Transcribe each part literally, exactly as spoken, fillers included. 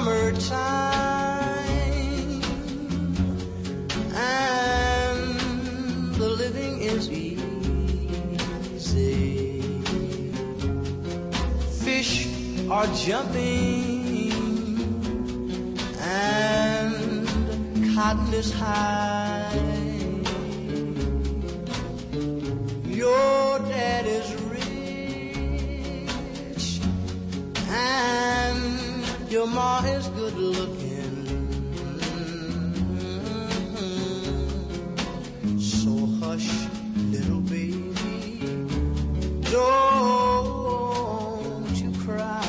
summertime, and the living is easy. Fish are jumping, and cotton is high. Your dad is rich, and your ma is good looking. So hush, little baby, don't you cry.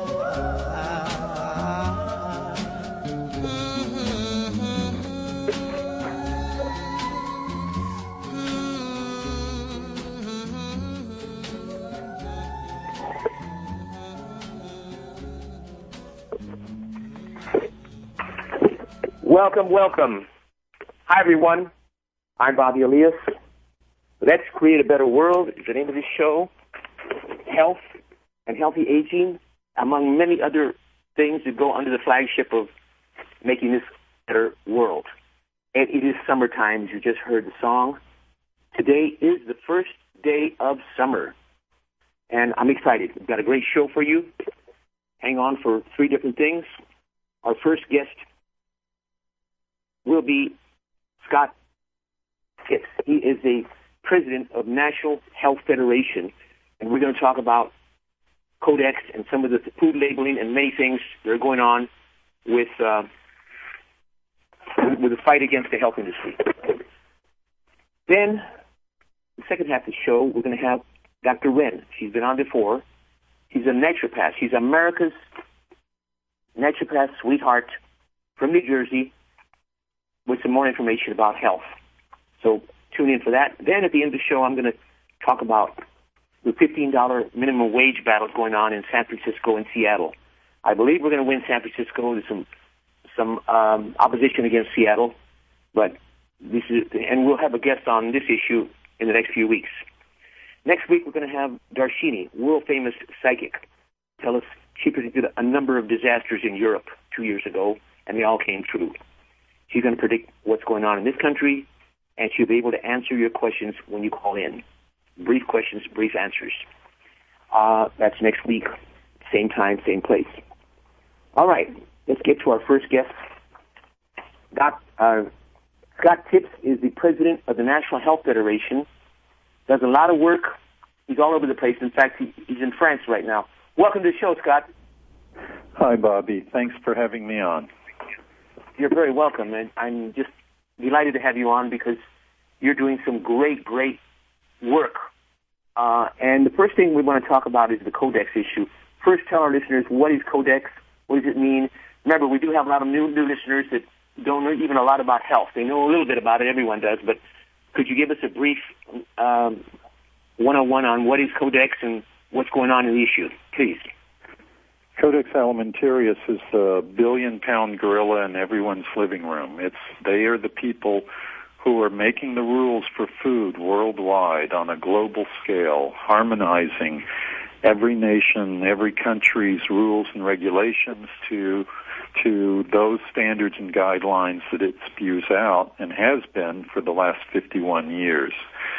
Welcome, welcome. Hi, everyone. I'm Bobby Elias. Let's Create a Better World is the name of this show. Health and healthy aging, among many other things that go under the flagship of making this a better world. And it is summertime, as you just heard the song. Today is the first day of summer, and I'm excited. We've got a great show for you. Hang on for three different things. Our first guest will be Scott Tipps. He is the president of National Health Federation, and we're going to talk about Codex and some of the food labeling and many things that are going on with uh, with the fight against the health industry. Then, the second half of the show, we're going to have Doctor Wren. She's been on before. She's a naturopath. She's America's naturopath sweetheart from New Jersey, with some more information about health. So tune in for that. Then at the end of the show, I'm going to talk about the fifteen dollars minimum wage battle going on in San Francisco and Seattle. I believe we're going to win San Francisco. There's some some um, opposition against Seattle, but this is, and we'll have a guest on this issue in the next few weeks. Next week, we're going to have Darshini, world-famous psychic, tell us she predicted a number of disasters in Europe two years ago, and they all came true. She's going to predict what's going on in this country, and she'll be able to answer your questions when you call in. Brief questions, brief answers. Uh, that's next week, same time, same place. All right, let's get to our first guest. Doc, uh, Scott Tipps is the president of the National Health Federation, does a lot of work. He's all over the place. In fact, he, he's in France right now. Welcome to the show, Scott. Hi, Bobby. Thanks for having me on. You're very welcome, and I'm just delighted to have you on because you're doing some great, great work. Uh, and the first thing we want to talk about is the Codex issue. First, tell our listeners, what is Codex? What does it mean? Remember, we do have a lot of new, new listeners that don't know even a lot about health. They know a little bit about it. Everyone does. But could you give us a brief um, one oh one on what is Codex and what's going on in the issue, please? Codex Alimentarius is the billion-pound gorilla in everyone's living room. It's they are the people who are making the rules for food worldwide on a global scale, harmonizing every nation, every country's rules and regulations to to those standards and guidelines that it spews out and has been for the last fifty-one years.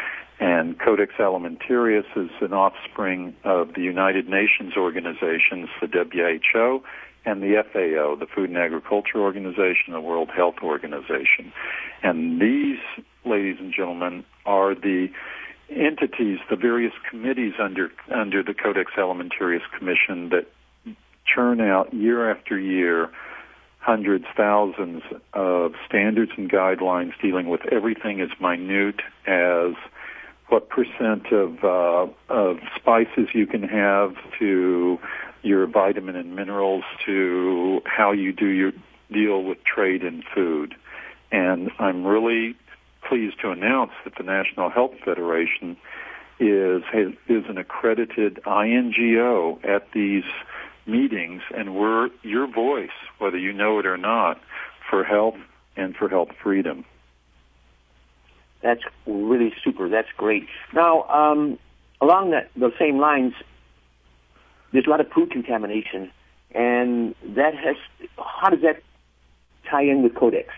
And Codex Alimentarius is an offspring of the United Nations organizations, the W H O and the F A O, the Food and Agriculture Organization, the World Health Organization. And these, ladies and gentlemen, are the entities, the various committees under under the Codex Alimentarius Commission that churn out year after year hundreds, thousands of standards and guidelines dealing with everything as minute as what percent of uh, of spices you can have, to your vitamin and minerals, to how you do your deal with trade in food. And I'm really pleased to announce that the National Health Federation is has, is an accredited I N G O at these meetings, and we're your voice, whether you know it or not, for health and for health freedom. That's really super. That's great. Now, um, along that, those same lines, there's a lot of food contamination and that has, how does that tie in with Codex?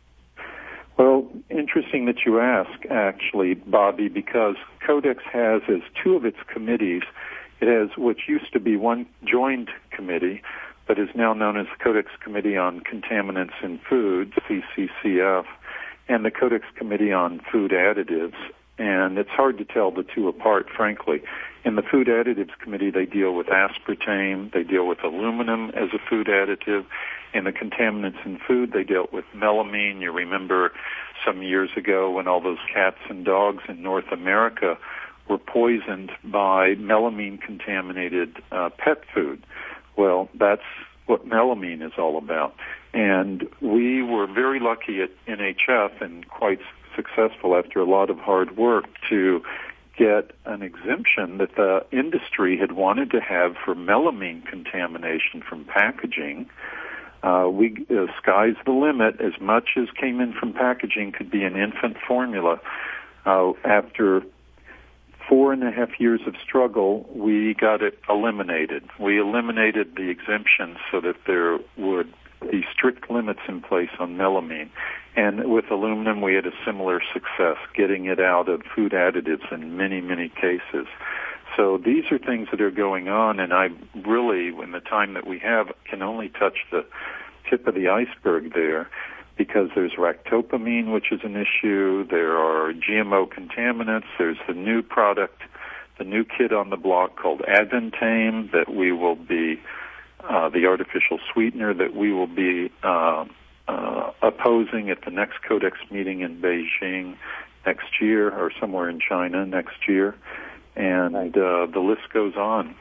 Well, interesting that you ask, actually, Bobby, because Codex has as two of its committees. It has what used to be one joint committee, but is now known as the Codex Committee on Contaminants in Food, C C C F, and the Codex Committee on Food Additives. And it's hard to tell the two apart, frankly. In the Food Additives Committee, they deal with aspartame, they deal with aluminum as a food additive. In the Contaminants in Food, they dealt with melamine. You remember some years ago when all those cats and dogs in North America were poisoned by melamine-contaminated uh, pet food. Well, that's what melamine is all about. And we were very lucky at N H F and quite successful after a lot of hard work to get an exemption that the industry had wanted to have for melamine contamination from packaging. Uh, we, uh, sky's the limit. As much as came in from packaging could be an infant formula. Uh, after four and a half years of struggle, we got it eliminated. We eliminated the exemption so that there would be strict limits in place on melamine. And with aluminum, we had a similar success, getting it out of food additives in many, many cases. So these are things that are going on, and I really, in the time that we have, can only touch the tip of the iceberg there, because there's ractopamine, which is an issue. There are G M O contaminants. There's the new product, the new kid on the block called Advantame that we will be, uh, the artificial sweetener that we will be uh, uh, opposing at the next Codex meeting in Beijing next year, or somewhere in China next year. And uh, the list goes on.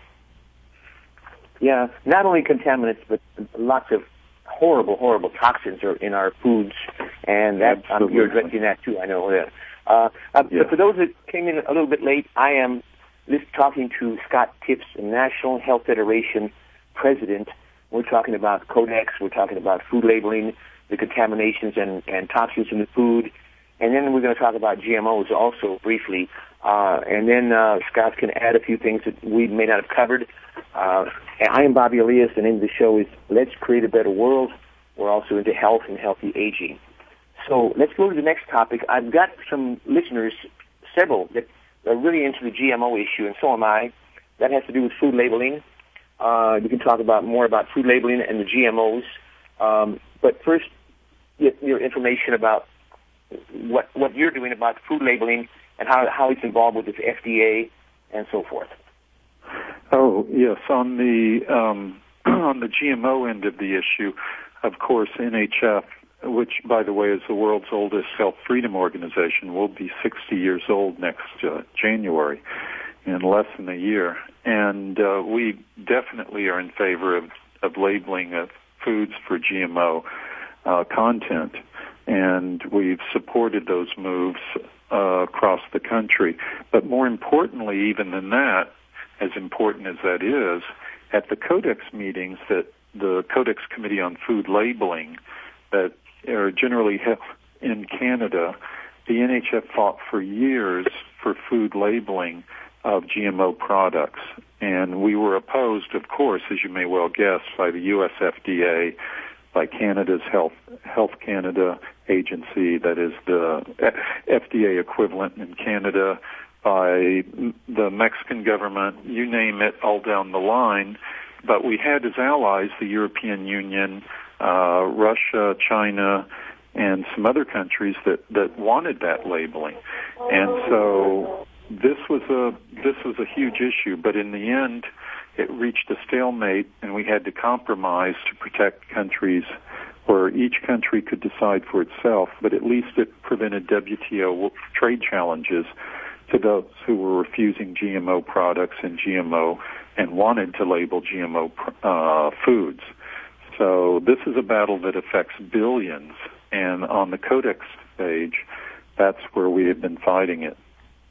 Yeah, not only contaminants, but lots of horrible, horrible toxins are in our foods, and that um, you're addressing that too. I know that. Uh, uh, yeah. But for those that came in a little bit late, I am just talking to Scott Tips, National Health Federation president. We're talking about Codex. We're talking about food labeling, the contaminations and, and toxins in the food, and then we're going to talk about G M Os also briefly. Uh, and then uh, Scott can add a few things that we may not have covered. Uh, I am Bobby Elias, and in the show is Let's Create a Better World. We're also into health and healthy aging. So let's go to the next topic. I've got some listeners, several, that are really into the G M O issue, and so am I. That has to do with food labeling. Uh, we can talk about more about food labeling and the G M Os. Um, but first, get your information about what what you're doing about food labeling and how, how it's involved with the F D A and so forth. Oh, yes. On the um, on the G M O end of the issue, of course, N H F, which, by the way, is the world's oldest health freedom organization, will be sixty years old next uh, January, in less than a year. And uh, we definitely are in favor of, of labeling of foods for G M O uh, content. And we've supported those moves uh, across the country. But more importantly, even than that, as important as that is, at the Codex meetings that the Codex Committee on Food Labeling that are generally held in Canada, the N H F fought for years for food labeling of G M O products. And we were opposed, of course, as you may well guess, by the U S F D A, by Canada's Health Health Canada agency, that is the F D A equivalent in Canada, by the Mexican government, you name it, all down the line. But we had as allies the European Union, uh, Russia, China, and some other countries that, that wanted that labeling. And so this was a this was a huge issue, but in the end it reached a stalemate, and we had to compromise to protect countries where each country could decide for itself, but at least it prevented W T O trade challenges to those who were refusing G M O products and G M O and wanted to label G M O uh, foods. So this is a battle that affects billions, and on the Codex stage, that's where we have been fighting it.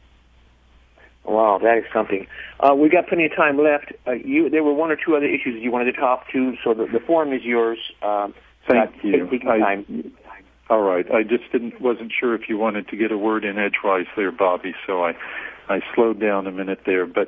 Wow, that is something. Uh, we've got plenty of time left. Uh, you, there were one or two other issues you wanted to talk to, so the, the forum is yours. Um, Thank Scott, you. Take I, time. All right. I just didn't wasn't sure if you wanted to get a word in edgewise there, Bobby, so I, I slowed down a minute there. But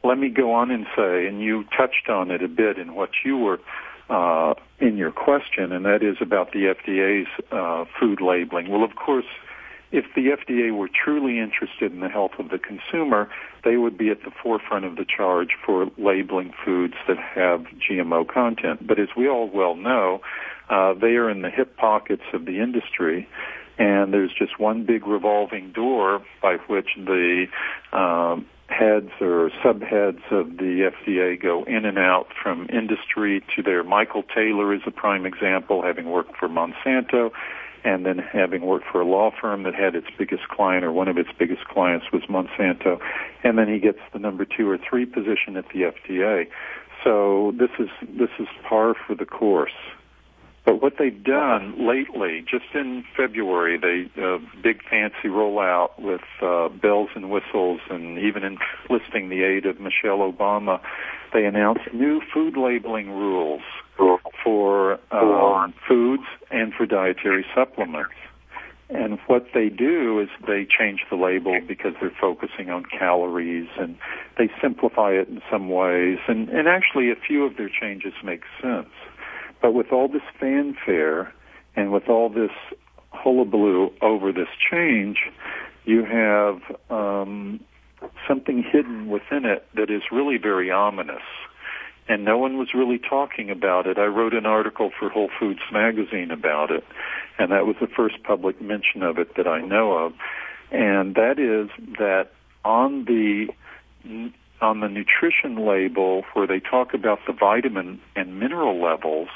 let me go on and say, and you touched on it a bit in what you were uh, in your question, and that is about the F D A's uh, food labeling. Well, of course, if the F D A were truly interested in the health of the consumer, they would be at the forefront of the charge for labeling foods that have G M O content. But as we all well know, uh, they are in the hip pockets of the industry, and there's just one big revolving door by which the um, heads or subheads of the F D A go in and out from industry to there. Michael Taylor is a prime example, having worked for Monsanto, and then having worked for a law firm that had its biggest client, or one of its biggest clients was Monsanto, and then he gets the number two or three position at the F D A. So this is this is par for the course. But what they've done lately, just in February, they uh, big fancy rollout with uh, bells and whistles, and even enlisting the aid of Michelle Obama, they announced new food labeling rules for um, foods and for dietary supplements. And what they do is they change the label because they're focusing on calories, and they simplify it in some ways. And, and actually, a few of their changes make sense. But with all this fanfare and with all this hullabaloo over this change, you have um, something hidden within it that is really very ominous. And no one was really talking about it. I wrote an article for Whole Foods magazine about it, and that was the first public mention of it that I know of. And that is that on the on the nutrition label where they talk about the vitamin and mineral levels,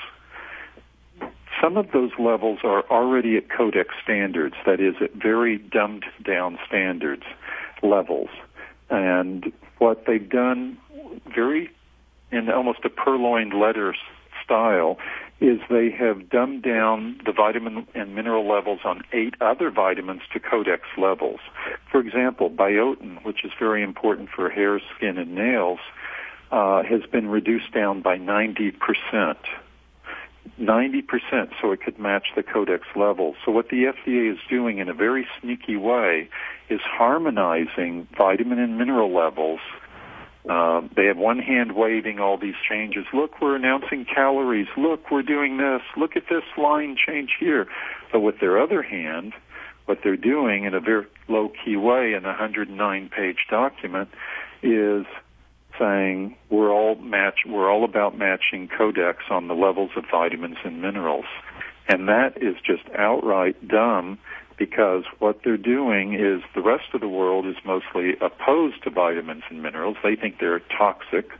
some of those levels are already at Codex standards, that is, at very dumbed-down standards levels. And what they've done very in almost a purloined letter style is they have dumbed down the vitamin and mineral levels on eight other vitamins to Codex levels. For example, biotin, which is very important for hair, skin, and nails, uh, has been reduced down by ninety percent. ninety percent so it could match the Codex levels. So what the F D A is doing in a very sneaky way is harmonizing vitamin and mineral levels. Uh, they have one hand waving all these changes. Look, we're announcing calories. Look, we're doing this. Look at this line change here. But with their other hand, what they're doing in a very low-key way in a one hundred nine page document is saying we're all match we're all about matching Codex on the levels of vitamins and minerals. And that is just outright dumb, because what they're doing is the rest of the world is mostly opposed to vitamins and minerals. They think they're toxic.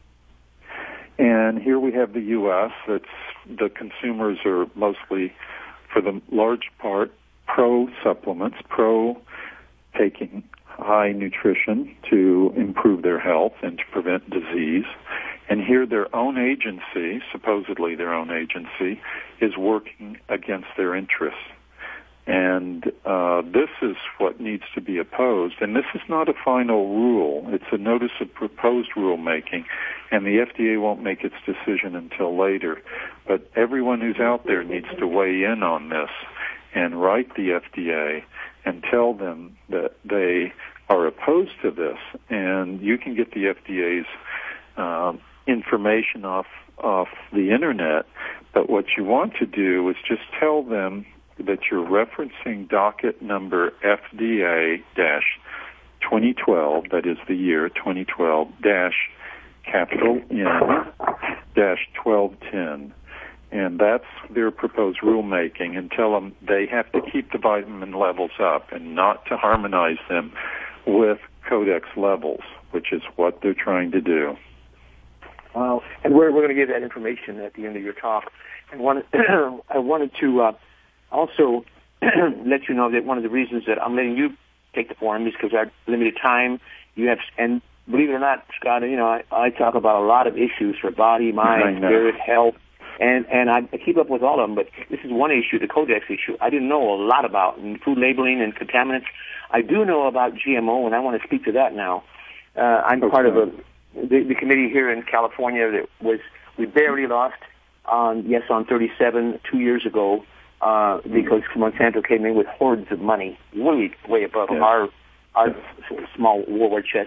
And here we have the U S that's the consumers are mostly, for the large part, pro-supplements, pro-taking high nutrition to improve their health and to prevent disease. And here their own agency, supposedly their own agency, is working against their interests. And uh, this is what needs to be opposed. And this is not a final rule. It's a notice of proposed rulemaking, and the F D A won't make its decision until later. But everyone who's out there needs to weigh in on this and write the F D A and tell them that they are opposed to this. And you can get the F D A's um, information off off the Internet, but what you want to do is just tell them that you're referencing docket number F D A twenty twelve, that is the year twenty twelve, dash capital N dash twelve ten. And that's their proposed rulemaking, and tell them they have to keep the vitamin levels up and not to harmonize them with Codex levels, which is what they're trying to do. Wow. And we're, we're going to give that information at the end of your talk. And wanted, I wanted to uh, also let you know that one of the reasons that I'm letting you take the forum is because our limited time. You have, and believe it or not, Scott, you know, I, I talk about a lot of issues for body, mind, spirit, health, and and I keep up with all of them. But this is one issue, the Codex issue. I didn't know a lot about in food labeling and contaminants. I do know about G M O, and I want to speak to that now. Uh, I'm okay. part of a the, the committee here in California that was we barely lost on yes on thirty-seven two years ago. Uh, because Monsanto came in with hordes of money, way, way above yeah. our our small war chest.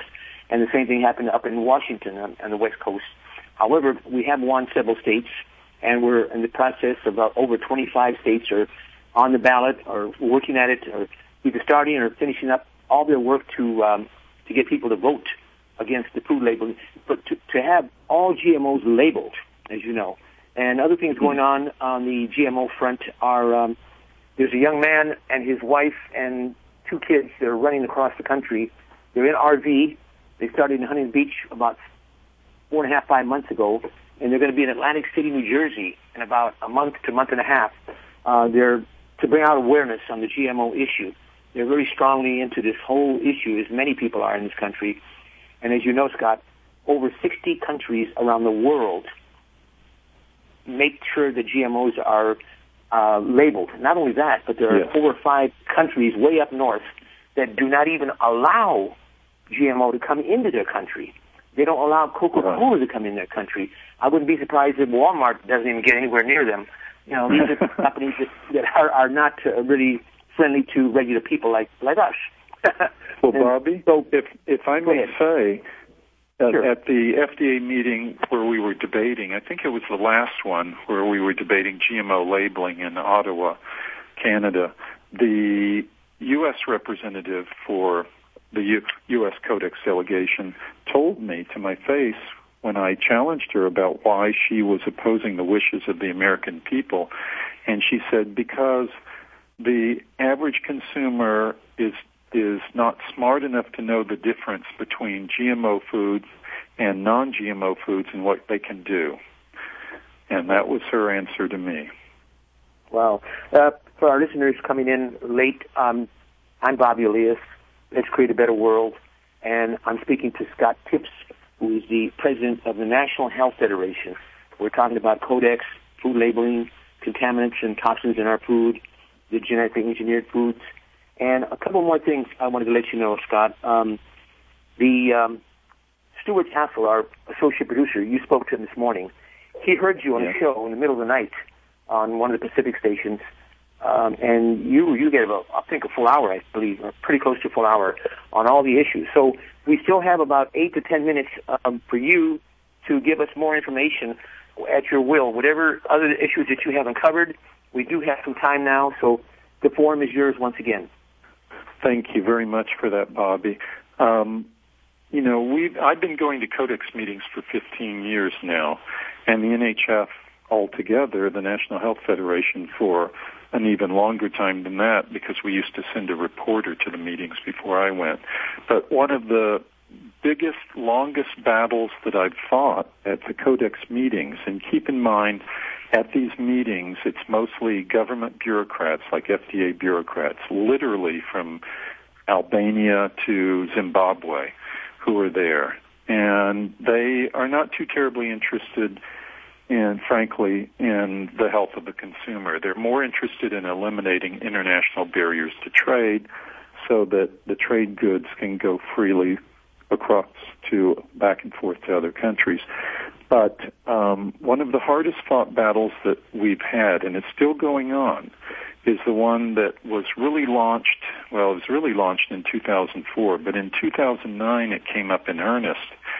and the same thing happened up in Washington on, on the West Coast. However, we have won several states, and we're in the process of about over twenty-five states are on the ballot or working at it, or either starting or finishing up all their work to um, to get people to vote against the food labeling, but to, to have all G M Os labeled, as you know. And other things going on on the G M O front are um, there's a young man and his wife and two kids that are running across the country. They're in R V. They started in Huntington Beach about four and a half, five months ago, and they're going to be in Atlantic City, New Jersey, in about a month to month and a half. Uh, they're to bring out awareness on the G M O issue. They're very strongly into this whole issue, as many people are in this country. And as you know, Scott, over sixty countries around the world make sure the G M Os are uh, labeled. Not only that, but there are yes. four or five countries way up north that do not even allow G M O to come into their country. They don't allow Coca-Cola to come in their country. I wouldn't be surprised if Walmart doesn't even get anywhere near them. You know, these are companies that, that are, are not uh, really friendly to regular people like, like us. Well, Bobby, so, if if I may say, uh, sure. at the F D A meeting where we were debating, I think it was the last one where we were debating G M O labeling in Ottawa, Canada, the U S representative for the U- U.S. Codex delegation told me to my face when I challenged her about why she was opposing the wishes of the American people, and she said because the average consumer is is not smart enough to know the difference between G M O foods and non-G M O foods and what they can do. And that was her answer to me. Wow. Uh, for our listeners coming in late, um, I'm Bobby Elias. Let's Create a Better World. And I'm speaking to Scott Tipps, who is the president of the National Health Federation. We're talking about Codex, food labeling, contaminants and toxins in our food, the genetically engineered foods. And a couple more things I wanted to let you know, Scott. Um, the um, Stuart Hassel, our associate producer, you spoke to him this morning. He heard you on yeah. the show in the middle of the night on one of the Pacific stations, um, and you you gave, a, I think, a full hour, I believe, or pretty close to a full hour on all the issues. So we still have about eight to ten minutes um, for you to give us more information at your will. Whatever other issues that you haven't covered, we do have some time now, so the forum is yours once again. Thank you very much for that, Bobby. Um, you know, we've I've been going to Codex meetings for fifteen years now, and the N H F altogether, the National Health Federation, for an even longer time than that, because we used to send a reporter to the meetings before I went. But one of the biggest, longest battles that I've fought at the Codex meetings, and keep in mind, at these meetings, it's mostly government bureaucrats, like F D A bureaucrats, literally from Albania to Zimbabwe, who are there. And they are not too terribly interested in, frankly, in the health of the consumer. They're more interested in eliminating international barriers to trade so that the trade goods can go freely across to back and forth to other countries. But um, one of the hardest fought battles that we've had, and it's still going on, is the one that was really launched, well, it was really launched in two thousand four, but in two thousand nine it came up in earnest.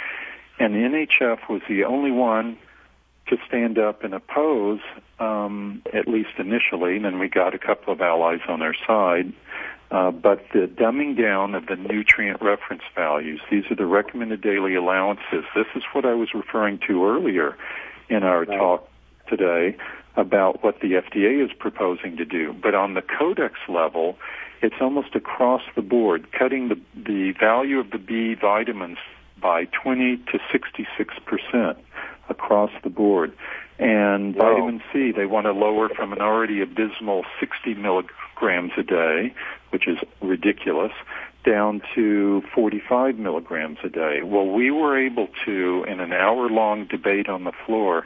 And the N H F was the only one to stand up and oppose, um, at least initially, and then we got a couple of allies on our side. Uh, but the dumbing down of the nutrient reference values, these are the recommended daily allowances. This is what I was referring to earlier in our right. talk today about what the F D A is proposing to do. But on the Codex level, it's almost across the board, cutting the, the value of the B vitamins by twenty to sixty-six percent across the board. And Whoa. vitamin C, they want to lower from an already abysmal sixty milligrams a day, which is ridiculous, down to forty-five milligrams a day. Well, we were able to, in an hour-long debate on the floor,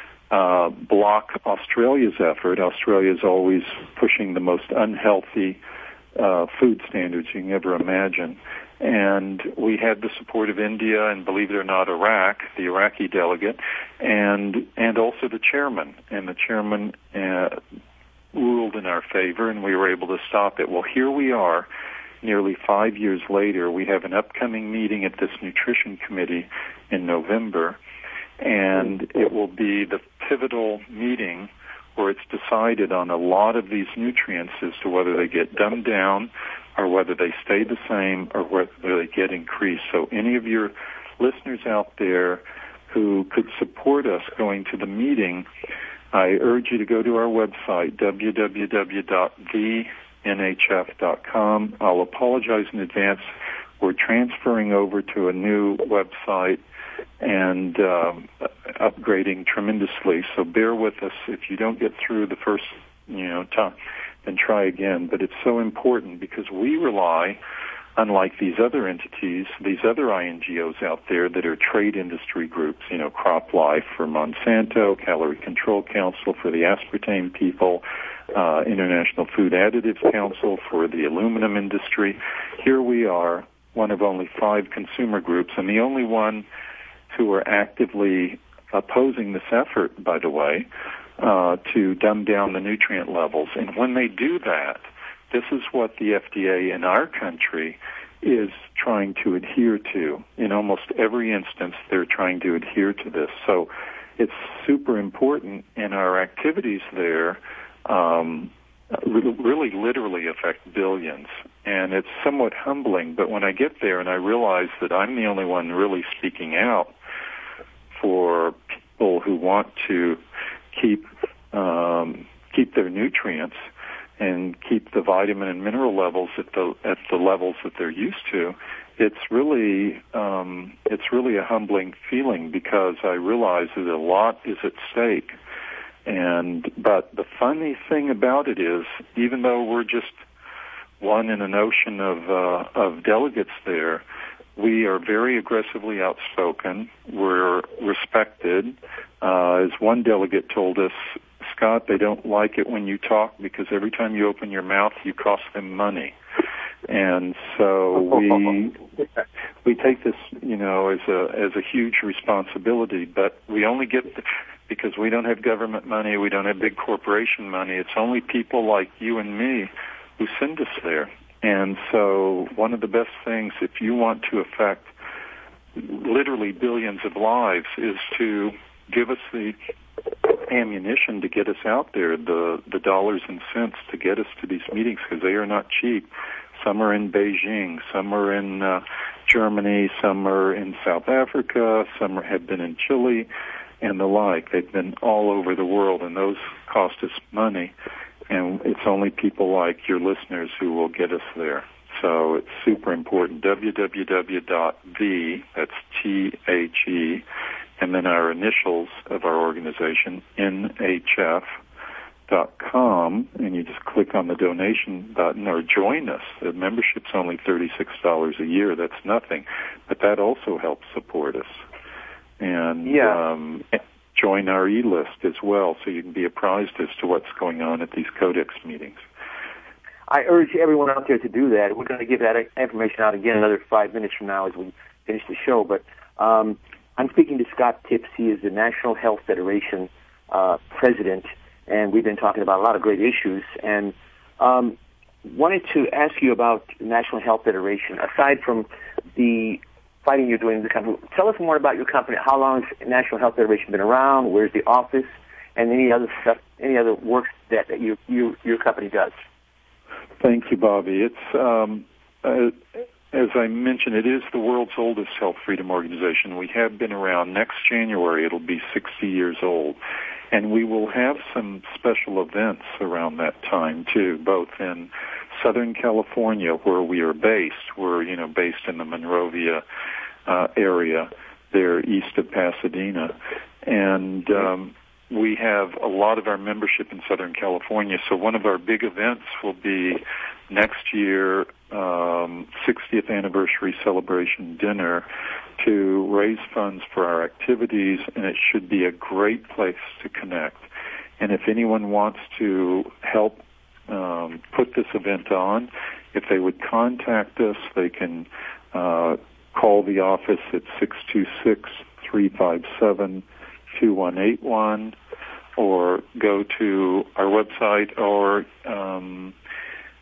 uh, block Australia's effort. Australia's always pushing the most unhealthy uh, food standards you can ever imagine. And we had the support of India and, believe it or not, Iraq, the Iraqi delegate, and and also the chairman. And the chairman uh, ruled in our favor, and we were able to stop it. Well, here we are nearly five years later, we have an upcoming meeting at this nutrition committee in November, and it will be the pivotal meeting where it's decided on a lot of these nutrients as to whether they get dumbed down or whether they stay the same or whether they get increased. So any of your listeners out there who could support us going to the meeting, I urge you to go to our website, w w w dot the n h f dot com. I'll apologize in advance. We're transferring over to a new website and um, upgrading tremendously. So bear with us. If you don't get through the first, you know, time, then try again. But it's so important because we rely, unlike these other entities, these other I N G Os out there that are trade industry groups, you know, CropLife for Monsanto, Calorie Control Council for the aspartame people, uh, International Food Additives Council for the aluminum industry. Here we are, one of only five consumer groups, and the only one who are actively opposing this effort, by the way, uh, to dumb down the nutrient levels. And when they do that, this is what the F D A in our country is trying to adhere to. In almost every instance, they're trying to adhere to this. So it's super important, and our activities there um, really literally affect billions. And it's somewhat humbling, but when I get there and I realize that I'm the only one really speaking out for people who want to keep um, keep their nutrients and keep the vitamin and mineral levels at the at the levels that they're used to, it's really um, it's really a humbling feeling because I realize that a lot is at stake. And but the funny thing about it is, even though we're just one in an ocean of uh, of delegates there, we are very aggressively outspoken. We're respected. Uh, as one delegate told us, Scott, they don't like it when you talk because every time you open your mouth, you cost them money. And so we we take this, you know, as a as a huge responsibility. But we only get the, because we don't have government money, we don't have big corporation money. It's only people like you and me who send us there. And so one of the best things, if you want to affect literally billions of lives, is to give us the ammunition to get us out there, the, the dollars and cents to get us to these meetings, because they are not cheap. Some are in Beijing, some are in uh, Germany, some are in South Africa, some are, have been in Chile, and the like. They've been all over the world, and those cost us money. And it's only people like your listeners who will get us there. So it's super important. w w w dot the, that's T H E, and then our initials of our organization, N H F dot com, and you just click on the donation button or join us. The membership's only thirty-six dollars a year. That's nothing. But that also helps support us. And yeah. um, join our e-list as well, so you can be apprised as to what's going on at these Codex meetings. I urge everyone out there to do that. We're going to give that information out again another five minutes from now as we finish the show. But um, I'm speaking to Scott Tipps. He is the National Health Federation uh, president, and we've been talking about a lot of great issues. And um, wanted to ask you about the National Health Federation. Aside from the fighting you're doing in the company, tell us more about your company. How long has National Health Federation been around? Where's the office? And any other stuff, any other work that, that you, you, your company does? Thank you, Bobby. It's um, uh, as I mentioned, it is the world's oldest health freedom organization. We have been around. Next January, it'll be sixty years old, and we will have some special events around that time too, both in Southern California, where we are based. We're you know based in the Monrovia uh, area, there east of Pasadena, and um, we have a lot of our membership in Southern California. So one of our big events will be next year, um, sixtieth anniversary celebration dinner to raise funds for our activities, and it should be a great place to connect. And if anyone wants to help um, put this event on, if they would contact us, they can uh, call the office at six two six, three five seven, two one eight one, or go to our website, or um,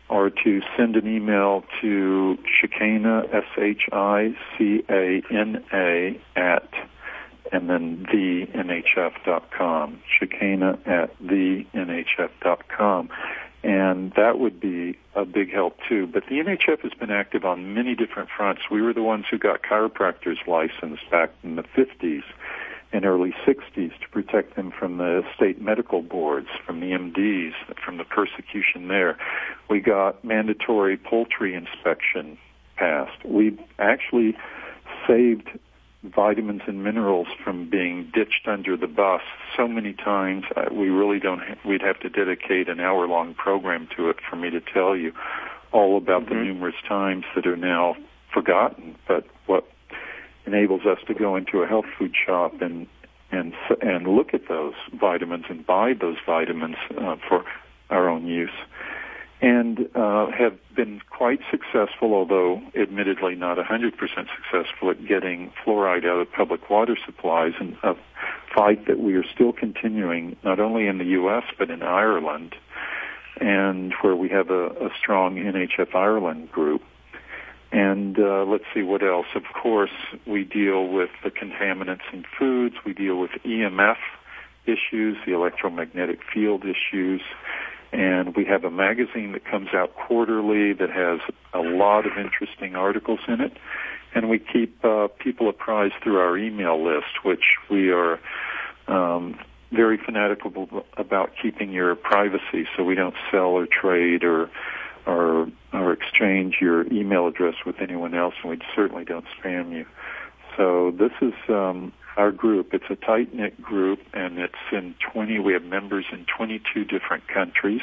or to send an email to Shicana, S H I C A N A, at, and then the N H F dot com, Shicana at the N H F dot com. And that would be a big help, too. But the N H F has been active on many different fronts. We were the ones who got chiropractors licensed back in the fifties and early sixties to protect them from the state medical boards, from the M Ds, from the persecution there. We got mandatory poultry inspection passed. We actually saved vitamins and minerals from being ditched under the bus so many times. Uh, we really don't ha- we'd have to dedicate an hour-long program to it for me to tell you all about mm-hmm. the numerous times that are now forgotten. But what enables us to go into a health food shop and and and look at those vitamins and buy those vitamins uh, for our own use, and uh, have been quite successful, although admittedly not one hundred percent successful, at getting fluoride out of public water supplies, and a fight that we are still continuing not only in the U S but in Ireland, and where we have a, a strong N H F Ireland group. And uh, let's see what else. Of course, we deal with the contaminants in foods. We deal with E M F issues, the electromagnetic field issues. And we have a magazine that comes out quarterly that has a lot of interesting articles in it. And we keep uh, people apprised through our email list, which we are um, very fanatical about keeping your privacy, so we don't sell or trade or or, or exchange your email address with anyone else, and we certainly don't spam you. So this is um, our group. It's a tight-knit group, and it's in twenty. We have members in twenty-two different countries,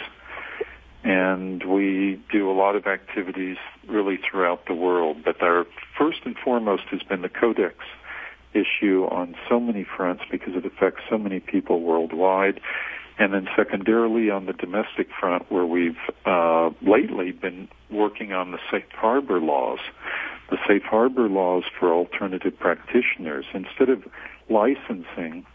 and we do a lot of activities really throughout the world. But our first and foremost has been the Codex issue on so many fronts because it affects so many people worldwide. And then secondarily on the domestic front, where we've uh, lately been working on the safe harbor laws, the safe harbor laws for alternative practitioners. Instead of licensing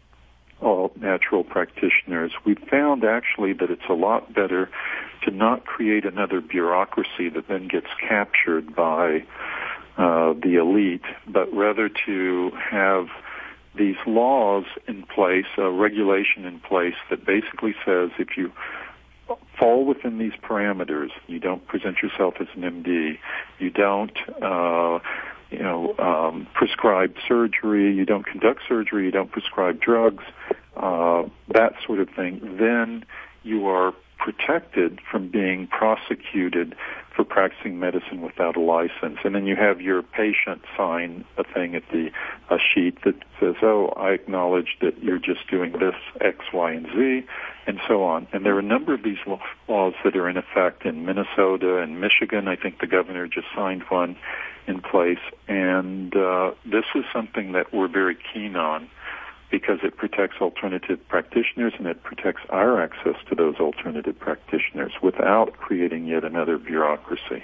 all natural practitioners, we found actually that it's a lot better to not create another bureaucracy that then gets captured by uh, the elite, but rather to have these laws in place, a regulation in place that basically says if you fall within these parameters, you don't present yourself as an M D, you don't, uh, you know, um, prescribe surgery, you don't conduct surgery, you don't prescribe drugs, uh, that sort of thing, then you are protected from being prosecuted for practicing medicine without a license. And then you have your patient sign a thing at the a sheet that says, oh, I acknowledge that you're just doing this X, Y, and Z, and so on. And there are a number of these laws that are in effect in Minnesota and Michigan. I think the governor just signed one in place. And uh, this is something that we're very keen on, because it protects alternative practitioners and it protects our access to those alternative practitioners without creating yet another bureaucracy.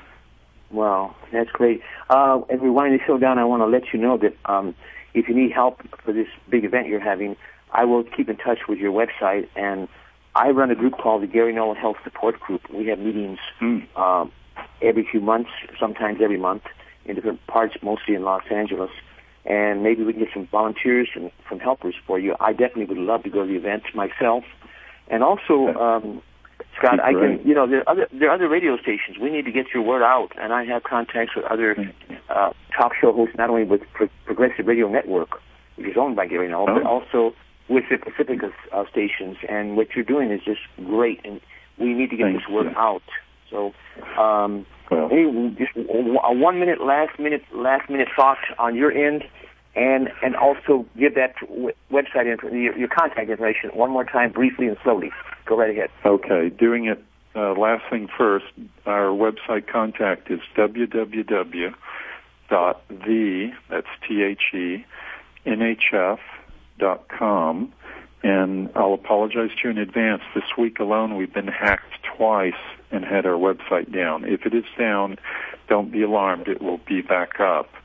Wow, that's great. Uh, as we wind the show down, I want to let you know that um, if you need help for this big event you're having, I will keep in touch with your website. And I run a group called the Gary Nolan Health Support Group. We have meetings mm. um, every few months, sometimes every month, in different parts, mostly in Los Angeles. And maybe we can get some volunteers and some helpers for you. I definitely would love to go to the event myself. And also, um, Scott, I can, you know, there are other there are other radio stations. We need to get your word out, and I have contacts with other uh, talk show hosts, not only with Pro- Progressive Radio Network, which is owned by Gary Null, oh. but also with the Pacifica uh, stations. And what you're doing is just great, and we need to get Thanks. this word yeah. out. So, um, well. anyway, just a one minute, last minute, last minute thought on your end, and and also give that w- website info, your, your contact information one more time, briefly and slowly. Go right ahead. Okay, doing it uh, last thing first. Our website contact is w w w dot the that's T H E N H F dot com. And I'll apologize to you in advance. This week alone, we've been hacked twice and had our website down. If it is down, don't be alarmed. It will be back up.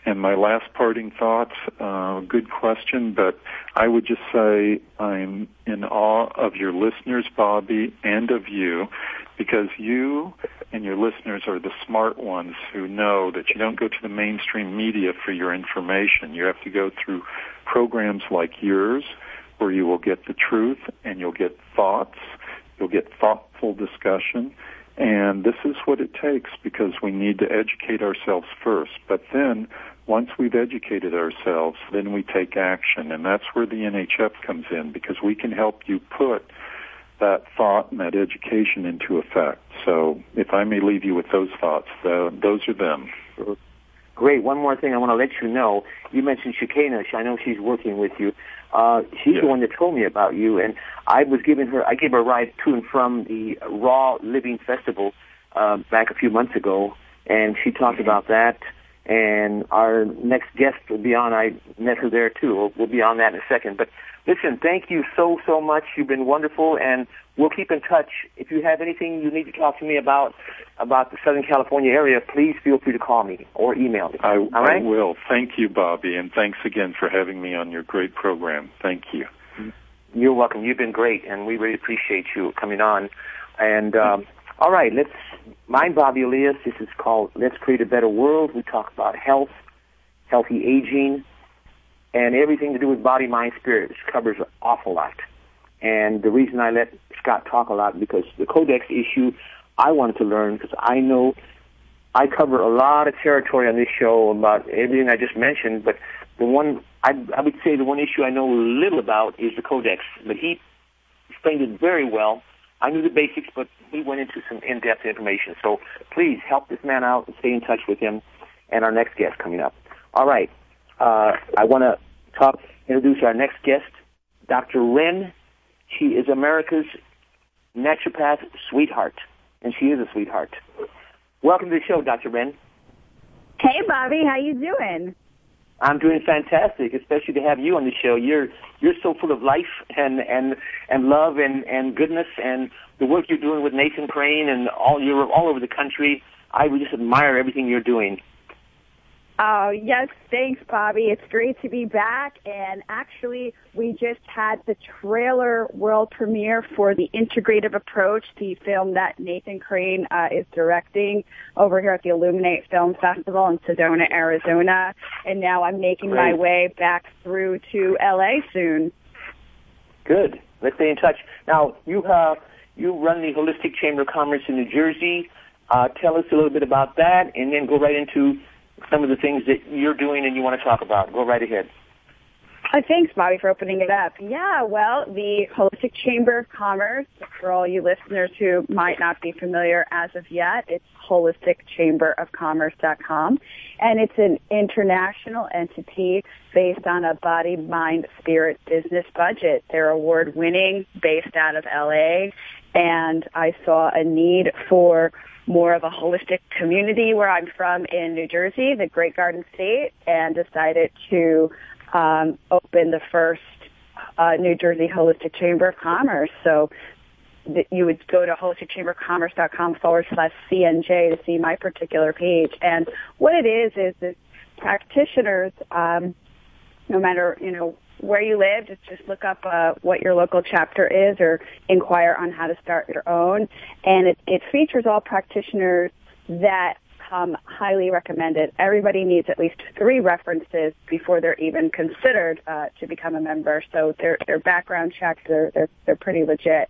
And my last parting thoughts, uh, good question, but I would just say I'm in awe of your listeners, Bobby, and of you, because you and your listeners are the smart ones who know that you don't go to the mainstream media for your information. You have to go through programs like yours where you will get the truth and you'll get thoughts, you'll get thoughtful discussion. And this is what it takes, because we need to educate ourselves first. But then, once we've educated ourselves, then we take action. And that's where the N H F comes in, because we can help you put that thought and that education into effect. So if I may leave you with those thoughts, uh, those are them. Great. One more thing I want to let you know. You mentioned Shekinah. I know she's working with you. Uh, she's yes. the one that told me about you, and I was giving her, I gave her a ride to and from the Raw Living Festival uh, back a few months ago, and she talked mm-hmm. about that. And our next guest will be on. I met her there too. We'll, we'll be on that in a second. But listen, thank you so, so much. You've been wonderful, and we'll keep in touch. If you have anything you need to talk to me about, about the Southern California area, please feel free to call me or email me. I, All right? I will. Thank you, Bobby, and thanks again for having me on your great program. Thank you. You're welcome. You've been great, and we really appreciate you coming on. And um, all right, let's. I'm Bobby Elias. This is called Let's Create a Better World. We talk about health, healthy aging, and everything to do with body, mind, spirit, which covers an awful lot. And the reason I let Scott talk a lot, because the Codex issue, I wanted to learn, because I know I cover a lot of territory on this show about everything I just mentioned, but the one, I, I would say the one issue I know little about is the Codex. But he explained it very well. I knew the basics, but he went into some in-depth information. So please help this man out and stay in touch with him and our next guest coming up. All right. Uh, I want to talk, introduce our next guest, Doctor Wren. She is America's naturopath sweetheart, and she is a sweetheart. Welcome to the show, Doctor Wren. Hey, Bobby. How you doing? I'm doing fantastic, especially to have you on the show. You're you're so full of life and and and love and and goodness, and the work you're doing with Nathan Crane and all you're all over the country. I would just admire everything you're doing. Oh, yes, thanks, Bobby. It's great to be back. And actually, we just had the trailer world premiere for The Integrative Approach, the film that Nathan Crane uh, is directing over here at the Illuminate Film Festival in Sedona, Arizona. And now I'm making Great. my way back through to L A soon. Good. Let's stay in touch. Now, you uh, you run the Holistic Chamber of Commerce in New Jersey. Uh, tell us a little bit about that, and then go right into some of the things that you're doing and you want to talk about. Go right ahead. Uh, thanks, Bobby, for opening it up. Yeah, well, the Holistic Chamber of Commerce, for all you listeners who might not be familiar as of yet, it's holistic chamber of commerce dot com, and it's an international entity based on a body, mind, spirit business budget. They're award-winning, based out of L A, and I saw a need for more of a holistic community where I'm from in New Jersey, the Great Garden State, and decided to um, open the first uh, New Jersey Holistic Chamber of Commerce. So th- you would go to holistic chamber of commerce dot com forward slash C N J to see my particular page. And what it is is that practitioners, um, no matter, you know, where you live, just, just look up uh, what your local chapter is or inquire on how to start your own. And it, it features all practitioners that come highly recommended. Everybody needs at least three references before they're even considered uh, to become a member. So their their background checks, they're, they're, they're pretty legit.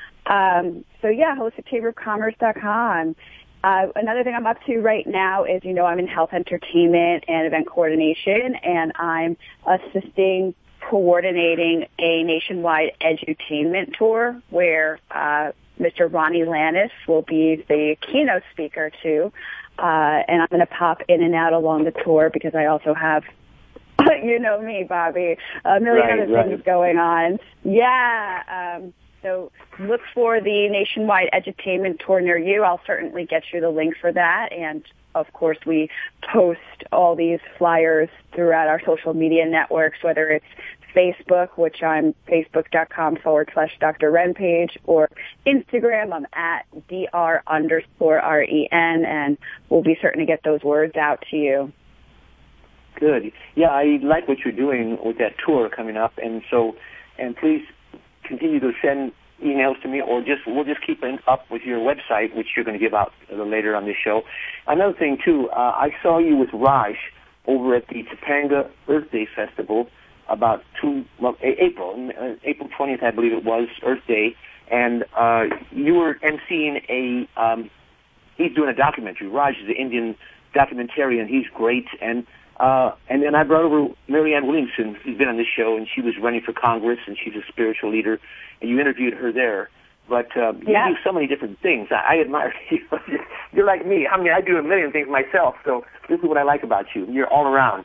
Um, so, yeah, holistic chamber of commerce dot com. Uh, another thing I'm up to right now is, you know, I'm in health entertainment and event coordination, and I'm assisting coordinating a nationwide edutainment tour where uh, Mister Ronnie Lannis will be the keynote speaker too. Uh, and I'm going to pop in and out along the tour because I also have, you know me, Bobby, a million right, other right. things going on. Yeah. Um, so look for the nationwide edutainment tour near you. I'll certainly get you the link for that. And of course, we post all these flyers throughout our social media networks, whether it's Facebook, which I'm facebook.com forward slash Dr. Wren page, or Instagram, I'm at Dr underscore R E N, and we'll be certain to get those words out to you. Good. Yeah, I like what you're doing with that tour coming up, and so, and please continue to send emails to me, or just we'll just keep in, up with your website, which you're going to give out a little later on this show. Another thing too, uh, I saw you with Raj over at the Topanga Earth Day Festival about two well, April, uh, April twentieth, I believe it was, Earth Day, and uh, you were emceeing a. Um, he's doing a documentary. Raj is an Indian documentarian. He's great, and. Uh, and then I brought over Marianne Williamson, who's been on this show, and she was running for Congress, and she's a spiritual leader, and you interviewed her there. But uh, yeah. you do so many different things. I, I admire you. You're like me. I mean, I do a million things myself, so this is what I like about you. You're all around.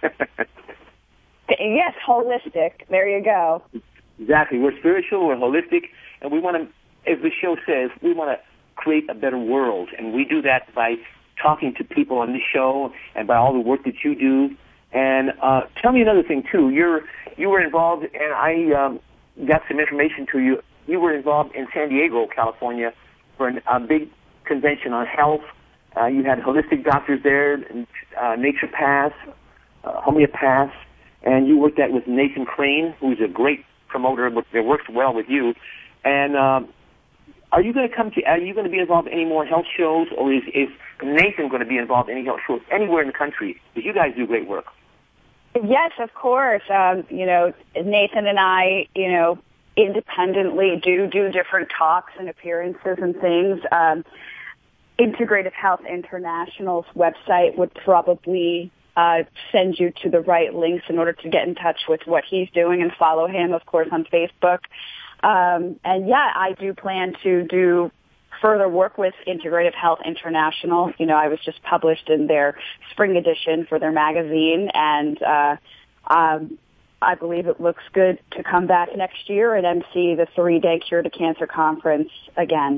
Yes, holistic. There you go. Exactly. We're spiritual, we're holistic, and we want to, as the show says, we want to create a better world, and we do that by talking to people on this show and by all the work that you do. And uh, tell me another thing too. You're you were involved, and I um, got some information to you. You were involved in San Diego, California, for an, a big convention on health. Uh, you had holistic doctors there, uh, Nature Path, uh, Homeopaths, and you worked that with Nathan Crane, who's a great promoter that works well with you. And um, Are you going to come to? Are you going to be involved in any more health shows, or is, is Nathan going to be involved in any health shows anywhere in the country? Because you guys do great work. Yes, of course. Um, you know, Nathan and I, you know, independently do do different talks and appearances and things. Um, Integrative Health International's website would probably uh, send you to the right links in order to get in touch with what he's doing and follow him, of course, on Facebook. Um, and yeah, I do plan to do further work with Integrative Health International. You know, I was just published in their spring edition for their magazine, and uh, um, I believe it looks good to come back next year and emcee the three-day Cure to Cancer conference again.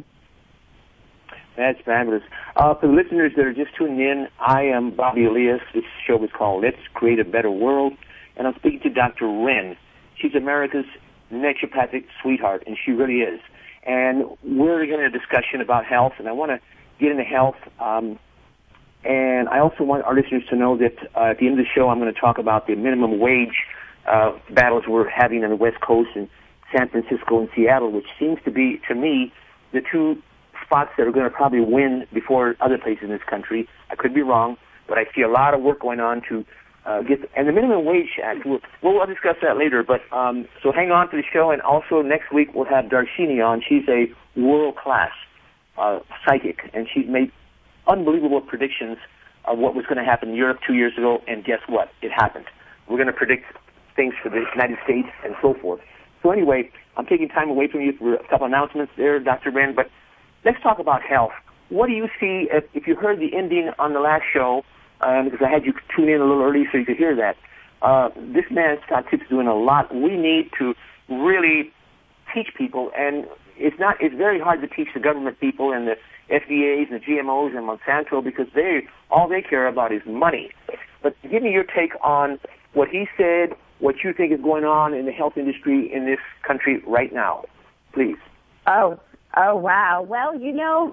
That's fabulous. Uh, for the listeners that are just tuning in, I am Bobby Elias. This show is called Let's Create a Better World, and I'm speaking to Doctor Wren. She's America's naturopathic sweetheart, and she really is. And we're in a discussion about health, and I want to get into health. Um, and I also want our listeners to know that uh, at the end of the show, I'm going to talk about the minimum wage uh, battles we're having on the West Coast in San Francisco and Seattle, which seems to be, to me, the two spots that are going to probably win before other places in this country. I could be wrong, but I see a lot of work going on to uh, get, and the Minimum Wage Act, we'll, we'll discuss that later, but um, so hang on to the show, and also next week we'll have Darshini on. She's a world-class uh, psychic, and she's made unbelievable predictions of what was going to happen in Europe two years ago, and guess what? It happened. We're going to predict things for the United States and so forth. So anyway, I'm taking time away from you for a couple announcements there, Doctor Wren, but let's talk about health. What do you see, if, if you heard the ending on the last show, um, because I had you tune in a little early so you could hear that, uh, this man, Scott Tipp's doing a lot. We need to really teach people, and it's not, it's very hard to teach the government people and the F D As and the G M Os and Monsanto, because they, all they care about is money. But give me your take on what he said, what you think is going on in the health industry in this country right now, please. Oh, Oh, wow. Well, you know,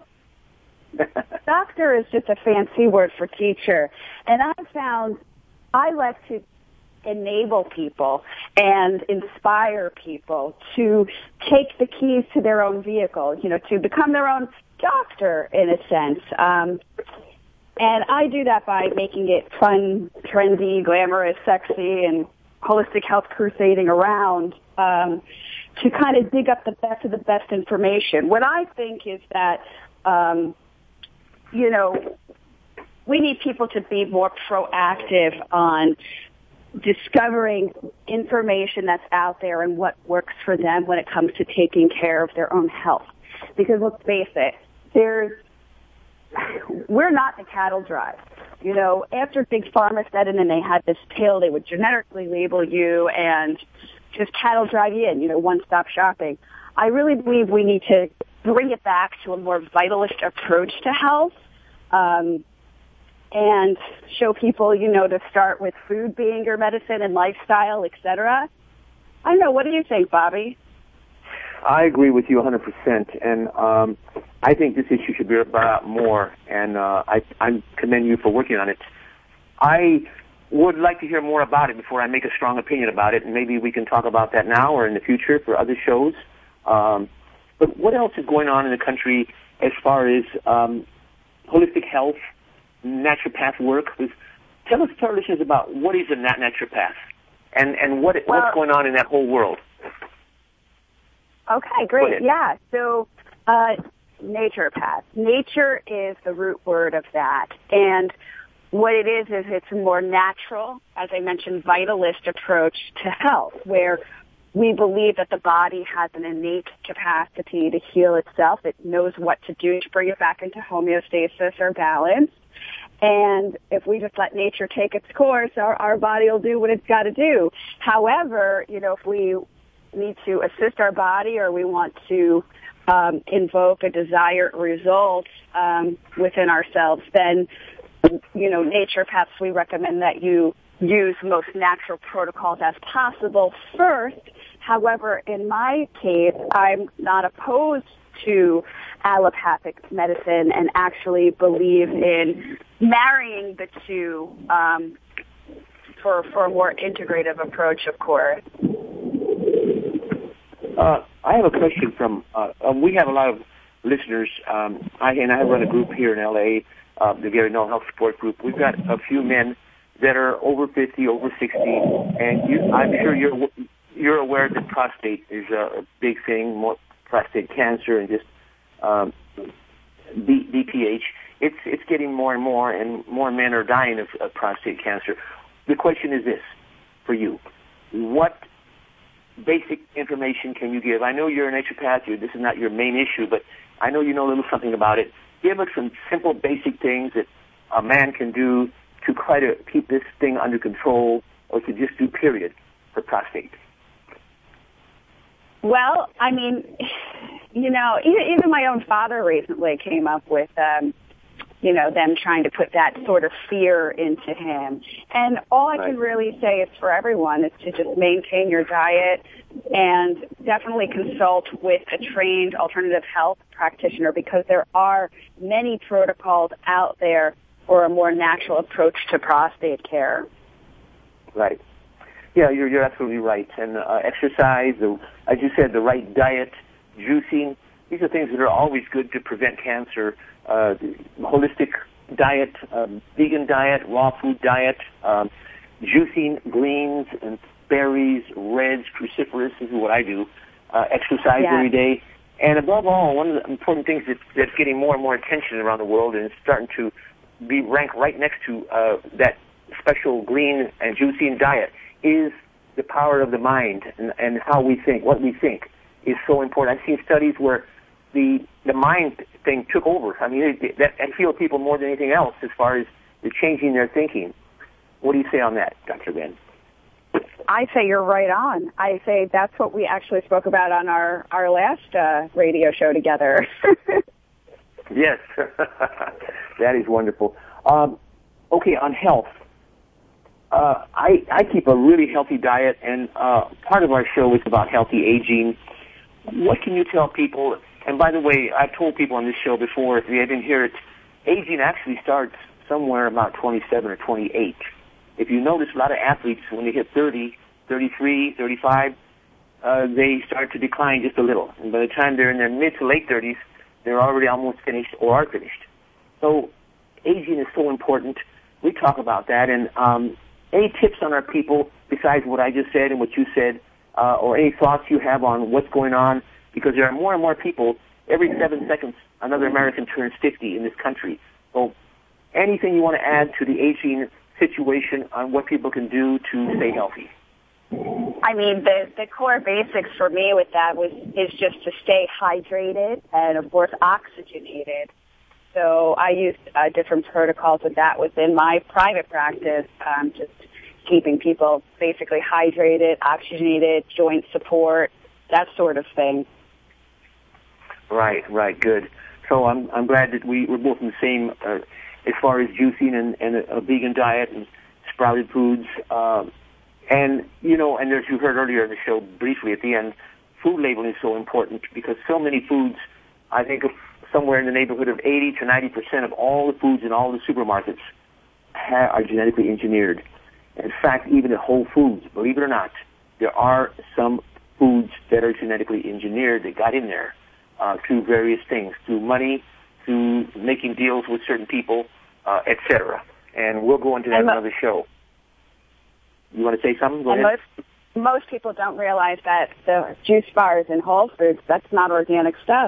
doctor is just a fancy word for teacher. And I found I like to enable people and inspire people to take the keys to their own vehicle, you know, to become their own doctor in a sense. Um, and I do that by making it fun, trendy, glamorous, sexy, and holistic health crusading around. Um, to kind of dig up the best of the best information. What I think is that, um, you know, we need people to be more proactive on discovering information that's out there and what works for them when it comes to taking care of their own health. Because let's face it, there's, we're not the cattle drive. You know, after Big Pharma said it and they had this pill, they would generically label you and just cattle drive you in, you know, one-stop shopping. I really believe we need to bring it back to a more vitalist approach to health, um, and show people, you know, to start with food being your medicine and lifestyle, et cetera. I don't know. What do you think, Bobby? I agree with you one hundred percent, and um, I think this issue should be brought out more, and uh, I, I commend you for working on it. I would like to hear more about it before I make a strong opinion about it, and maybe we can talk about that now or in the future for other shows. Um, but what else is going on in the country as far as um, holistic health, naturopath work? Tell us, tell our listeners about what is a nat- naturopath and, and what well, what's going on in that whole world. Okay, great. Yeah, so uh, naturopath. Nature is the root word of that. And what it is is it's a more natural, as I mentioned, vitalist approach to health, where we believe that the body has an innate capacity to heal itself. It knows what to do to bring it back into homeostasis or balance. And if we just let nature take its course, our, our body will do what it's got to do. However, you know, if we need to assist our body or we want to um, invoke a desired result um, within ourselves, then, you know, naturopaths, we recommend that you use most natural protocols as possible first. However, in my case, I'm not opposed to allopathic medicine and actually believe in marrying the two um, for, for a more integrative approach, of course. Uh, I have a question from, uh, um, we have a lot of listeners, um, I, and I run a group here in L A, uh, the Gary Null Health Support Group. We've got a few men that are over fifty, over sixty, and you, I'm sure you're you're aware that prostate is a, a big thing, more prostate cancer and just um, B, BPH. It's it's getting more and more, and more men are dying of, of prostate cancer. The question is this for you: what basic information can you give? I know you're a naturopath. You're, this is not your main issue, but I know you know a little something about it. Give us some simple, basic things that a man can do to try to keep this thing under control, or to just do period for prostate. Well, I mean, you know, even, even my own father recently came up with, um, you know, them trying to put that sort of fear into him. And all I can really say is for everyone is to just maintain your diet and definitely consult with a trained alternative health practitioner, because there are many protocols out there for a more natural approach to prostate care. Right. Yeah, you're you're absolutely right. And uh, exercise, the, as you said, the right diet, juicing, these are things that are always good to prevent cancer. Uh, holistic diet, um, vegan diet, raw food diet, um, juicing, greens and berries, reds, cruciferous, this is what I do. Uh, exercise yeah. every day. And above all, one of the important things that, that's getting more and more attention around the world, and it's starting to be ranked right next to uh, that special green and juicing diet, is the power of the mind and, and how we think, what we think is so important. I've seen studies where the the mind thing took over. I mean, it, that I feel people more than anything else as far as the changing their thinking. What do you say on that, Doctor Ben? I say you're right on. I say that's what we actually spoke about on our, our last uh, radio show together. Yes, that is wonderful. Um, okay, on health. Uh, I, I keep a really healthy diet, and uh, part of our show is about healthy aging. What can you tell people? And by the way, I've told people on this show before, if you didn't hear it, aging actually starts somewhere about twenty-seven or twenty-eight. If you notice, a lot of athletes, when they hit thirty, thirty-three, thirty-five, uh, they start to decline just a little. And by the time they're in their mid to late thirties, they're already almost finished or are finished. So aging is so important. We talk about that. And um, any tips on our people besides what I just said and what you said, uh, or any thoughts you have on what's going on? Because there are more and more people. Every seven seconds, another American turns fifty in this country. So anything you want to add to the aging situation on what people can do to stay healthy? I mean, the, the core basics for me with that was is just to stay hydrated and, of course, oxygenated. So I used uh, different protocols with that within my private practice, um, just keeping people basically hydrated, oxygenated, joint support, that sort of thing. Right, right, good. So I'm I'm glad that we we're both in the same uh, as far as juicing and, and a, a vegan diet and sprouted foods. Uh, and, you know, and as you heard earlier in the show briefly at the end, food labeling is so important because so many foods, I think of somewhere in the neighborhood of eighty to ninety percent of all the foods in all the supermarkets ha- are genetically engineered. In fact, even at Whole Foods, believe it or not, there are some foods that are genetically engineered that got in there uh, through various things, through money, through making deals with certain people, uh, et cetera. And we'll go into that in another show. You want to say something? Go ahead. Most, most people don't realize that the juice bars in Whole Foods, that's not organic stuff.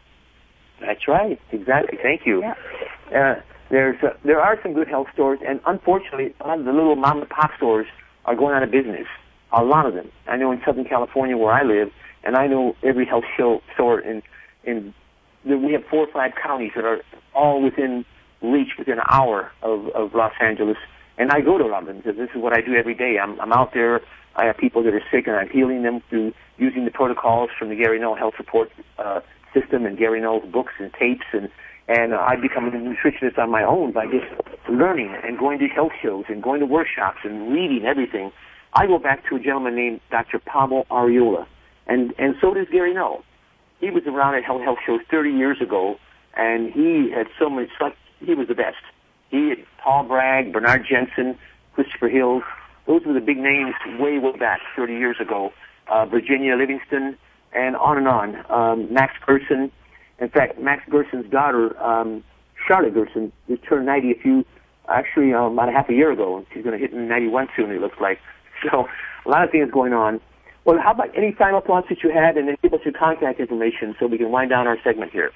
That's right. Exactly. Thank you. Yeah. Uh, there's uh, there are some good health stores, and unfortunately, a lot of the little mom and pop stores are going out of business. A lot of them. I know in Southern California where I live, and I know every health show store in in the, we have four or five counties that are all within reach, within an hour of, of Los Angeles. And I go to a lot of them because this is what I do every day. I'm, I'm out there. I have people that are sick, and I'm healing them through using the protocols from the Gary Null Health Support uh, System and Gary Null's books and tapes. And, and uh, I become a nutritionist on my own by just learning and going to health shows and going to workshops and reading everything. I go back to a gentleman named Doctor Pablo Arriola, and, and so does Gary Null. He was around at health, health shows thirty years ago, and he had so much, like, he was the best. He, Paul Bragg, Bernard Jensen, Christopher Hill, those were the big names way, way back thirty years ago. Uh, Virginia Livingston, and on and on. Um, Max Gerson. In fact, Max Gerson's daughter, um, Charlotte Gerson, just turned ninety a few, actually um, about a half a year ago, and she's going to hit ninety-one soon, it looks like. So a lot of things going on. Well, how about any final thoughts that you had, and then give us your contact information so we can wind down our segment here.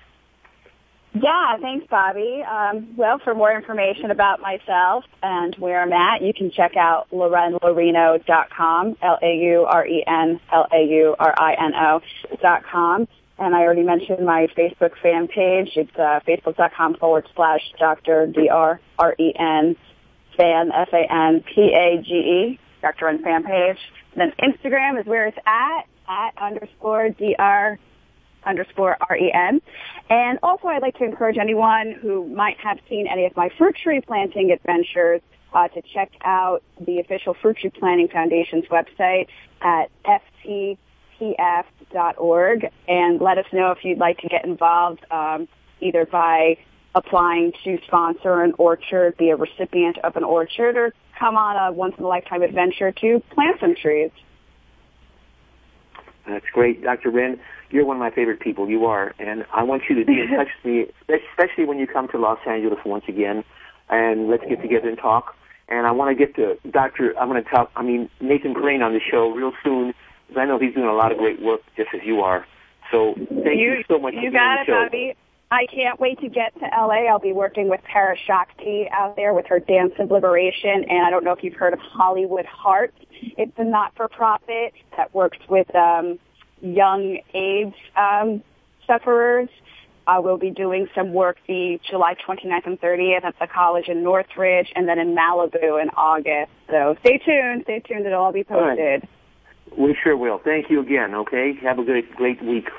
Yeah, thanks, Bobby. Um, well, for more information about myself and where I'm at, you can check out Lauren Laurino dot com, L A U R E N L A U R I N O dot com. And I already mentioned my Facebook fan page. It's uh, facebook.com forward slash Dr. D R R E N fan, F A N P A G E, Doctor Ren fan page. And then Instagram is where it's at, at underscore D R underscore R E N. And also I'd like to encourage anyone who might have seen any of my fruit tree planting adventures uh, to check out the official Fruit Tree Planting Foundation's website at F T P F dot org, and let us know if you'd like to get involved um, either by applying to sponsor an orchard, be a recipient of an orchard, or come on a once-in-a-lifetime adventure to plant some trees. That's great. Doctor Ren, you're one of my favorite people. You are. And I want you to be in touch with me, especially when you come to Los Angeles once again, and let's get together and talk. And I want to get to Doctor, I'm going to talk, I mean, Nathan Crane on the show real soon, because I know he's doing a lot of great work just as you are. So thank you, you so much for being on the show. You got it, Bobby. I can't wait to get to L A. I'll be working with Para Shakti out there with her Dance of Liberation. And I don't know if you've heard of Hollywood Hearts. It's a not-for-profit that works with um, young AIDS um, sufferers. I will be doing some work the July twenty-ninth and thirtieth at the college in Northridge, and then in Malibu in August. So stay tuned. Stay tuned. It'll all be posted. Right. We sure will. Thank you again, okay? Have a great, great week.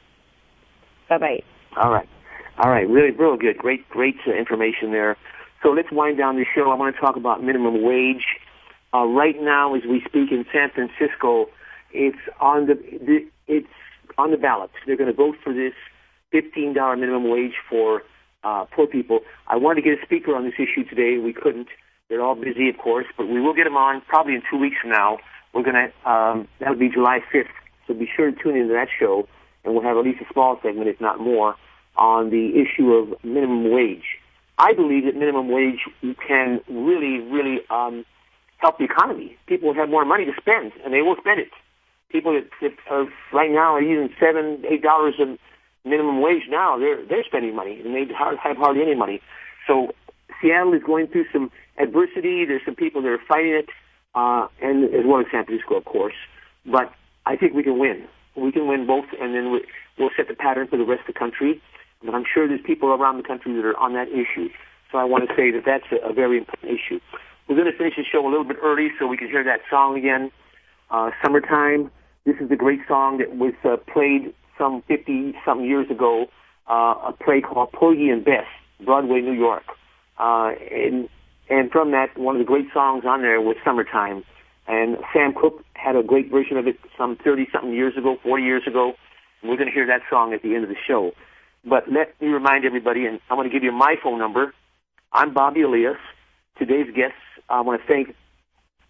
Bye-bye. All right. All right, really, real good. Great, great uh, information there. So let's wind down the show. I want to talk about minimum wage. Uh, right now, as we speak in San Francisco, it's on the, the it's on the ballot. They're going to vote for this fifteen dollars minimum wage for uh, poor people. I wanted to get a speaker on this issue today. We couldn't. They're all busy, of course, but we will get them on probably in two weeks from now. We're going to um, that'll be July fifth. So be sure to tune into that show, and we'll have at least a small segment, if not more, on the issue of minimum wage. I believe that minimum wage can really, really um, help the economy. People will have more money to spend, and they will spend it. People that, that are right now are using seven, eight dollars in minimum wage now. They're they're spending money, and they have hardly any money. So Seattle is going through some adversity. There's some people that are fighting it, uh, and as well as San Francisco, of course. But I think we can win. We can win both, and then we, we'll set the pattern for the rest of the country. But I'm sure there's people around the country that are on that issue. So I want to say that that's a, a very important issue. We're going to finish the show a little bit early so we can hear that song again. Uh, Summertime. This is the great song that was uh, played some fifty-something years ago, uh, a play called Porgy and Bess, Broadway, New York. Uh, and, and from that, one of the great songs on there was Summertime. And Sam Cooke had a great version of it some thirty-something years ago, forty years ago. And we're going to hear that song at the end of the show. But let me remind everybody, and I want to give you my phone number. I'm Bobby Elias. Today's guests, I want to thank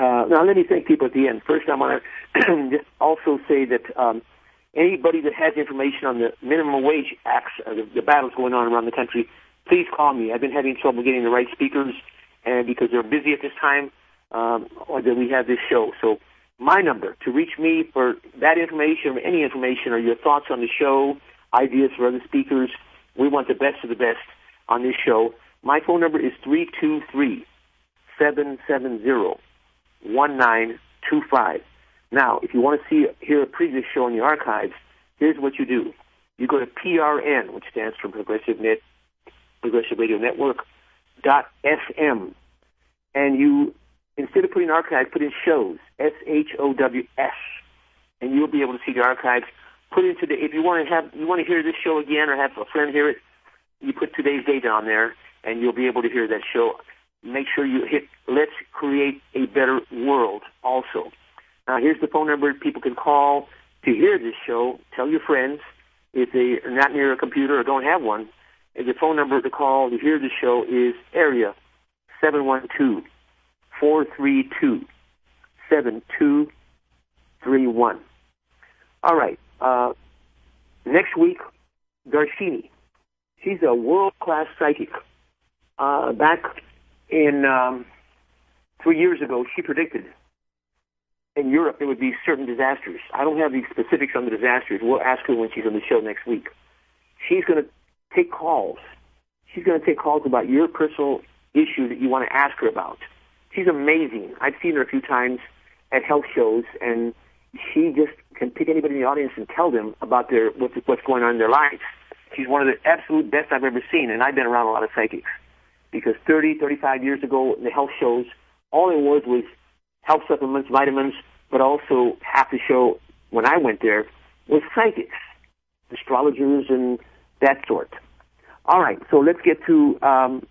Uh, now, let me thank people at the end. First, I want to also say that um, anybody that has information on the minimum wage acts, uh, the, the battles going on around the country, please call me. I've been having trouble getting the right speakers, and because they're busy at this time, um, or that we have this show. So my number to reach me for that information or any information or your thoughts on the show, ideas for other speakers, we want the best of the best on this show. My phone number is three two three, seven seven zero, one nine two five. Now, if you want to see hear a previous show in the archives, here's what you do. You go to P R N, which stands for Progressive Net, Progressive Radio Network, dot F M, and you, instead of putting archives, put in shows, S H O W S, and you'll be able to see the archives. Put into the, if you want to have, you want to hear this show again or have a friend hear it, you put today's date on there, and you'll be able to hear that show. Make sure you hit Let's Create a Better World also. Now, here's the phone number people can call to hear this show. Tell your friends if they are not near a computer or don't have one. And the phone number to call to hear the show is area seven one two, four three two, seven two three one. All right. Uh, next week, Darshini. She's a world-class psychic. Uh, back in um, three years ago, she predicted in Europe there would be certain disasters. I don't have the specifics on the disasters. We'll ask her when she's on the show next week. She's going to take calls. She's going to take calls about your personal issue that you want to ask her about. She's amazing. I've seen her a few times at health shows, and she just can pick anybody in the audience and tell them about their what's, what's going on in their lives. She's one of the absolute best I've ever seen, and I've been around a lot of psychics. Because thirty, thirty-five years ago in the health shows, all it was was health supplements, vitamins, but also half the show when I went there was psychics, astrologers, and that sort. All right, so let's get to um,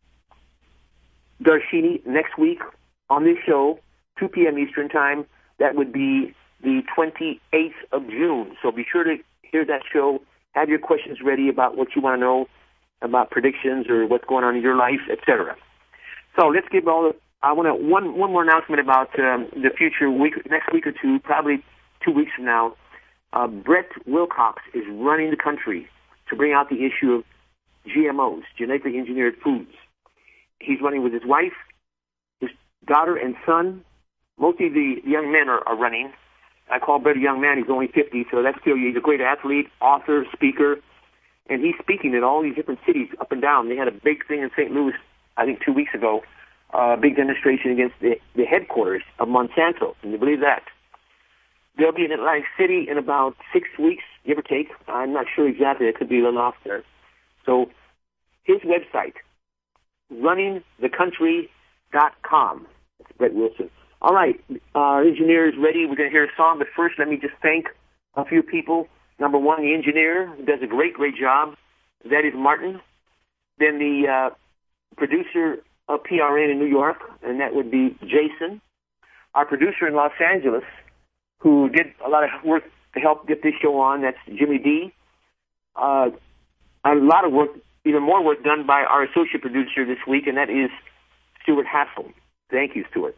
Darshini next week on this show, two p.m. Eastern Time. That would be the twenty-eighth of June. So be sure to hear that show. Have your questions ready about what you want to know about predictions or what's going on in your life, et cetera. So let's give all the, I want to, one, one more announcement about um, the future week, next week or two, probably two weeks from now. Uh, Brett Wilcox is running the country to bring out the issue of G M Os, genetically engineered foods. He's running with his wife, his daughter and son. Mostly the young men are, are running. I call Brett a young man. He's only fifty, so that's still, he's a great athlete, author, speaker. And he's speaking in all these different cities up and down. They had a big thing in Saint Louis, I think two weeks ago, a uh, big demonstration against the, the headquarters of Monsanto. Can you believe that? They'll be in Atlantic City in about six weeks, give or take. I'm not sure exactly. It could be a little off there. So his website, running the country dot com. That's Brett Wilson. All right, our uh, engineer is ready. We're going to hear a song, but first let me just thank a few people. Number one, the engineer, who does a great, great job. That is Martin. Then the uh, producer of P R N in New York, and that would be Jason. Our producer in Los Angeles, who did a lot of work to help get this show on, that's Jimmy D. Uh, a lot of work, even more work done by our associate producer this week, and that is Stuart Hassel. Thank you, Stuart.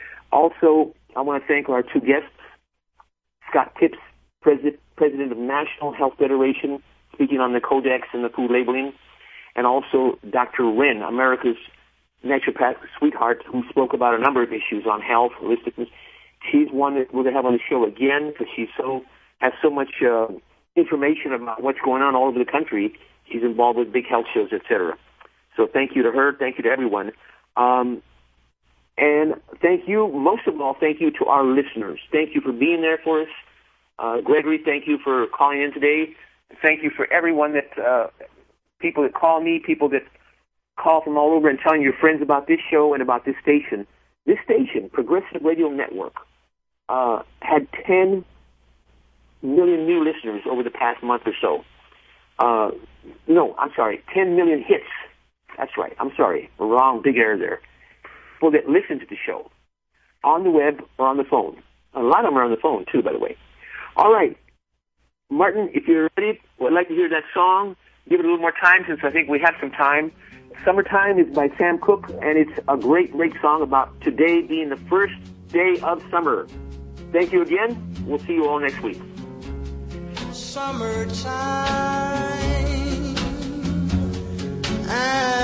Also, I want to thank our two guests, Scott Tipps, President, President of National Health Federation, speaking on the Codex and the food labeling, and also Doctor Wren, America's naturopath sweetheart, who spoke about a number of issues on health, holisticness. She's one that we're going to have on the show again because she's so has so much uh, information about what's going on all over the country. She's involved with big health shows, et cetera. So thank you to her. Thank you to everyone. Um, and thank you, most of all, thank you to our listeners. Thank you for being there for us. Uh, Gregory, thank you for calling in today. Thank you for everyone that, uh, people that call me, people that call from all over and telling your friends about this show and about this station. This station, Progressive Radio Network, uh, had ten million new listeners over the past month or so. Uh, no, I'm sorry, ten million hits. That's right. I'm sorry. Wrong. Big error there. People that listen to the show on the web or on the phone. A lot of them are on the phone, too, by the way. All right. Martin, if you're ready, I'd like to hear that song. Give it a little more time since I think we have some time. Summertime is by Sam Cooke, and it's a great, great song about today being the first day of summer. Thank you again. We'll see you all next week. Summertime and